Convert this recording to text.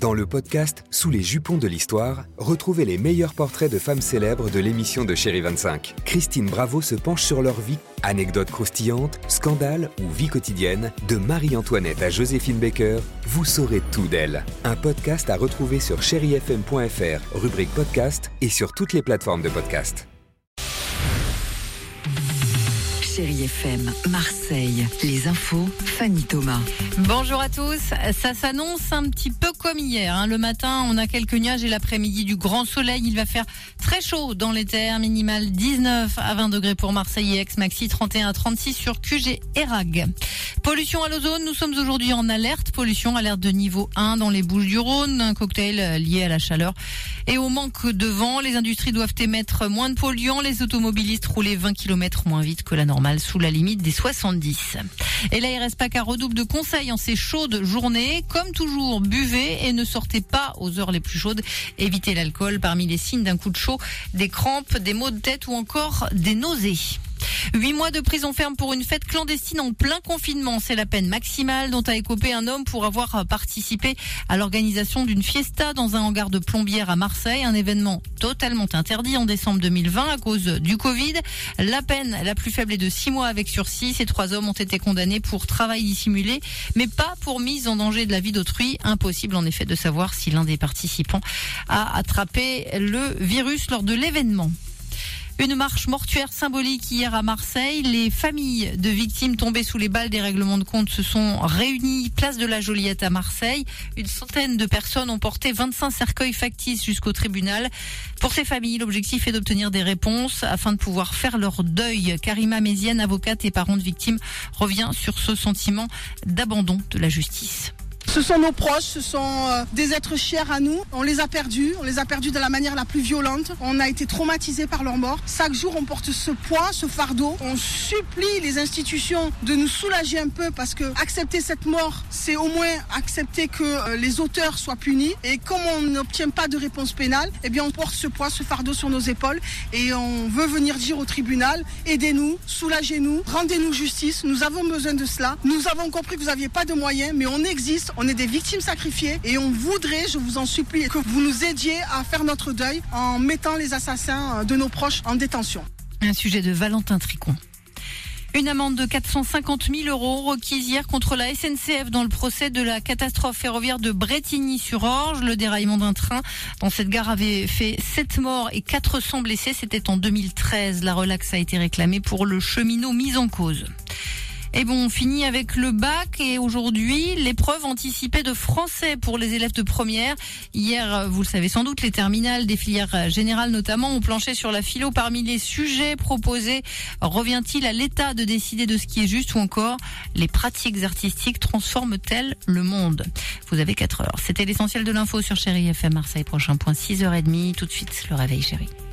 Dans le podcast Sous les jupons de l'histoire, retrouvez les meilleurs portraits de femmes célèbres de l'émission de Chérie 25. Christine Bravo se penche sur leur vie. Anecdotes croustillantes, scandales ou vie quotidienne, de Marie-Antoinette à Joséphine Baker, vous saurez tout d'elle. Un podcast à retrouver sur chérifm.fr, rubrique podcast et sur toutes les plateformes de podcast. Chérie FM, Marseille, les infos, Fanny Thomas. Bonjour à tous, ça s'annonce un petit peu comme hier. Le matin, on a quelques nuages et l'après-midi du grand soleil. Il va faire très chaud dans les terres, minimal 19 à 20 degrés pour Marseille et Aix, maxi 31 à 36 sur QG et RAG. Pollution à l'ozone, nous sommes aujourd'hui en alerte. Pollution, alerte de niveau 1 dans les Bouches-du-Rhône, un cocktail lié à la chaleur et au manque de vent. Les industries doivent émettre moins de polluants, les automobilistes rouler 20 km moins vite que la normale, sous la limite des 70. Et l'ARS PACA redouble de conseils en ces chaudes journées. Comme toujours, buvez et ne sortez pas aux heures les plus chaudes. Évitez l'alcool. Parmi les signes d'un coup de chaud, des crampes, des maux de tête ou encore des nausées. 8 mois de prison ferme pour une fête clandestine en plein confinement. C'est la peine maximale dont a écopé un homme pour avoir participé à l'organisation d'une fiesta dans un hangar de plombières à Marseille. Un événement totalement interdit en décembre 2020 à cause du Covid. La peine la plus faible est de 6 mois avec sursis. Ces 3 hommes ont été condamnés pour travail dissimulé, mais pas pour mise en danger de la vie d'autrui. Impossible en effet de savoir si l'un des participants a attrapé le virus lors de l'événement. Une marche mortuaire symbolique hier à Marseille. Les familles de victimes tombées sous les balles des règlements de compte se sont réunies place de la Joliette à Marseille. Une centaine de personnes ont porté 25 cercueils factices jusqu'au tribunal. Pour ces familles, l'objectif est d'obtenir des réponses afin de pouvoir faire leur deuil. Karima Mézienne, avocate et parent de victimes, revient sur ce sentiment d'abandon de la justice. Ce sont nos proches, ce sont des êtres chers à nous. On les a perdus de la manière la plus violente. On a été traumatisés par leur mort. Chaque jour, on porte ce poids, ce fardeau. On supplie les institutions de nous soulager un peu parce que accepter cette mort, c'est au moins accepter que les auteurs soient punis. Et comme on n'obtient pas de réponse pénale, eh bien on porte ce poids, ce fardeau sur nos épaules et on veut venir dire au tribunal, aidez-nous, soulagez-nous, rendez-nous justice. Nous avons besoin de cela. Nous avons compris que vous n'aviez pas de moyens, mais on existe. On est des victimes sacrifiées et on voudrait, je vous en supplie, que vous nous aidiez à faire notre deuil en mettant les assassins de nos proches en détention. Un sujet de Valentin Tricon. Une amende de 450 000 € requise hier contre la SNCF dans le procès de la catastrophe ferroviaire de Brétigny-sur-Orge. Le déraillement d'un train dans cette gare avait fait 7 morts et 400 blessés. C'était en 2013. La relaxe a été réclamée pour le cheminot mis en cause. Et bon, on finit avec le bac et aujourd'hui, l'épreuve anticipée de français pour les élèves de première. Hier, vous le savez sans doute, les terminales des filières générales notamment ont planché sur la philo. Parmi les sujets proposés, revient-il à l'État de décider de ce qui est juste ou encore les pratiques artistiques transforment-elles le monde? Vous avez 4 heures. C'était l'essentiel de l'info sur Chérie FM Marseille. Prochain point 6h30. Tout de suite, le réveil chérie.